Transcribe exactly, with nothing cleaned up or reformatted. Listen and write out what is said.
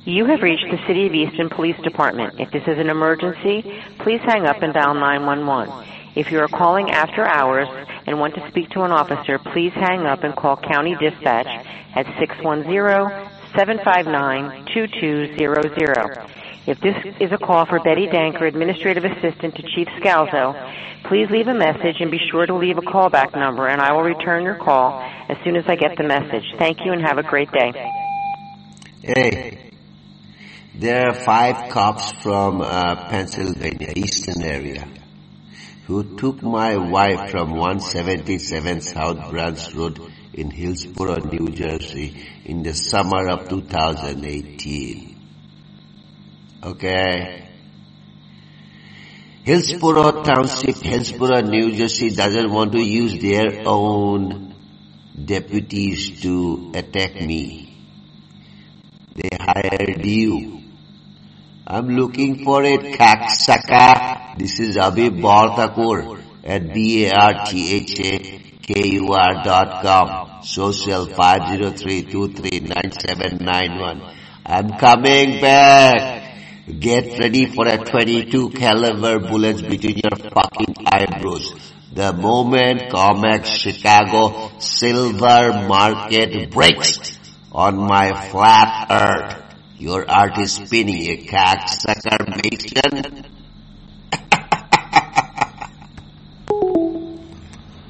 You have reached the City of Easton Police Department. If this is an emergency, please hang up and dial nine one one. If you are calling after hours and want to speak to an officer, please hang up and call County Dispatch at six one zero, seven five nine, two two zero zero. If this is a call for Betty Danker, Administrative Assistant to Chief Scalzo, please leave a message and be sure to leave a callback number, and I will return your call as soon as I get the message. Thank you and have a great day. Hey, there are five cops from uh, Pennsylvania, Eastern area, who took my wife from one seventy-seven South Branch Road in Hillsborough, New Jersey in the summer of two thousand eighteen. Okay. Hillsborough Township, Hillsborough, New Jersey doesn't want to use their own deputies to attack me. They hired you. I'm looking for a cocksucker. This is Abhi Barthakur at B A R T H A K U R dot com. Social five zero three two three nine seven nine one. I'm coming back. Get ready for a twenty-two caliber bullets between your fucking eyebrows. The moment Comex Chicago silver market breaks on my flat earth, your art is spinning, a cocksucker mason.